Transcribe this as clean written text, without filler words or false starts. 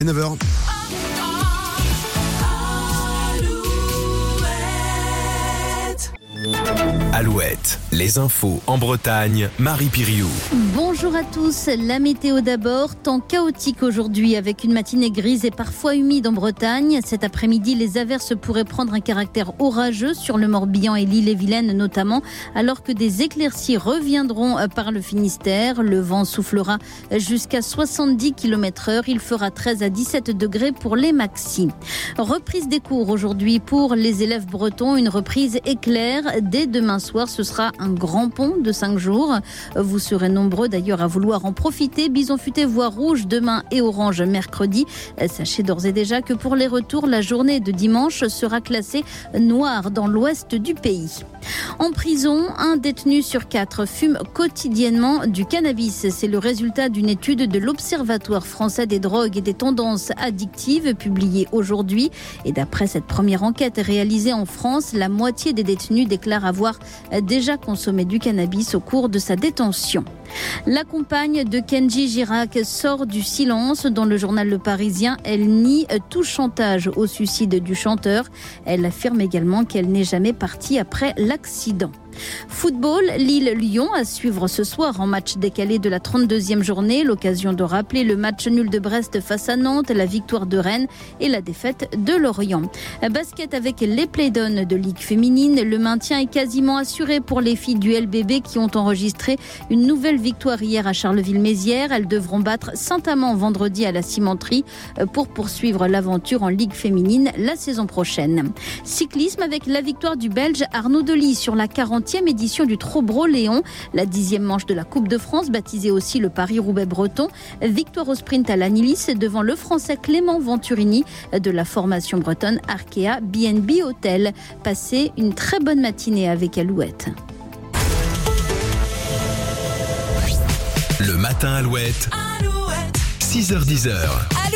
9h. Alouette, les infos en Bretagne, Marie Piriou. Bonjour à tous, la météo d'abord, temps chaotique aujourd'hui avec une matinée grise et parfois humide en Bretagne. Cet après-midi, les averses pourraient prendre un caractère orageux sur le Morbihan et l'Ille-et-Vilaine notamment, alors que des éclaircies reviendront par le Finistère. Le vent soufflera jusqu'à 70 km/h, il fera 13 à 17 degrés pour les maxis. Reprise des cours aujourd'hui pour les élèves bretons, une reprise éclair. Dès demain soir, ce sera un grand pont de 5 jours. Vous serez nombreux d'ailleurs à vouloir en profiter. Bison futé voie rouge demain et orange mercredi. Sachez d'ores et déjà que pour les retours, la journée de dimanche sera classée noire dans l'ouest du pays. En prison, un détenu sur 4 fume quotidiennement du cannabis. C'est le résultat d'une étude de l'Observatoire français des drogues et des tendances addictives publiée aujourd'hui. Et d'après cette première enquête réalisée en France, la moitié des détenus déclarent avoir déjà consommé du cannabis au cours de sa détention. La compagne de Kenji Girac sort du silence. Dans le journal Le Parisien, elle nie tout chantage au suicide du chanteur. Elle affirme également qu'elle n'est jamais partie après l'accident. Football, Lille-Lyon à suivre ce soir en match décalé de la 32e journée. L'occasion de rappeler le match nul de Brest face à Nantes, la victoire de Rennes et la défaite de Lorient. Basket avec les Playdon de Ligue féminine. Le maintien est quasiment assuré pour les filles du LBB qui ont enregistré une nouvelle victoire hier à Charleville-Mézières. Elles devront battre Saint-Amand vendredi à la cimenterie pour poursuivre l'aventure en Ligue féminine la saison prochaine. Cyclisme avec la victoire du Belge Arnaud Delis sur la 40e édition du Trobro-Léon, la 10e manche de la Coupe de France, baptisée aussi le Paris-Roubaix breton. Victoire au sprint à l'Anilis devant le Français Clément Venturini de la formation bretonne Arkea BNB Hotel. Passez une très bonne matinée avec Alouette. Le matin Alouette. 6h-10h.